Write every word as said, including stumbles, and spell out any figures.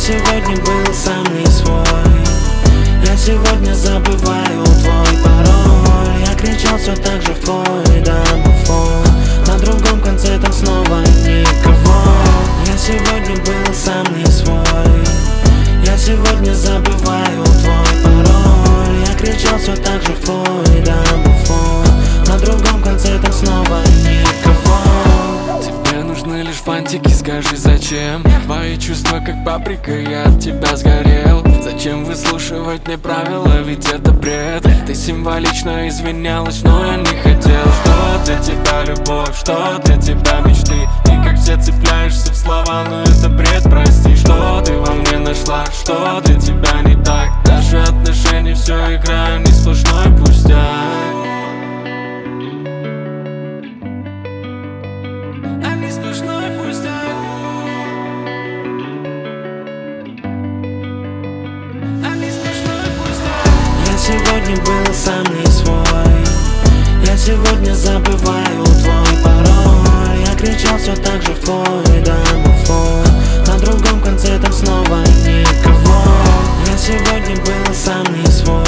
сегодня был сам не свой. Я сегодня забываю твой пароль. Я кричал все так же в твой домофон. На другом конце там снова никого. Я сегодня был сам не свой. Я сегодня забываю твой пароль. Я кричал все так же в твой домофон. На другом конце там снова никого. Тебе нужны лишь фантики, скажи зачем? Твои чувства как паприка, я от тебя сгорел. Зачем выслушивать мне правила, ведь это бред. Ты символично извинялась, но я не хотел. Что для тебя любовь, что для тебя мечты? Ты как все цепляешься в слова, но это бред, прости. Что ты во мне нашла, что для тебя не так? Наши отношения все игра, не сплошной пустяк. Не сплошной пустяк. Не сплошной пустяк. Я сегодня был сам не свой. Я сегодня забываю твой пароль. Я кричал все так же в твой домофон. На другом конце там снова никого. Я сегодня был сам не свой.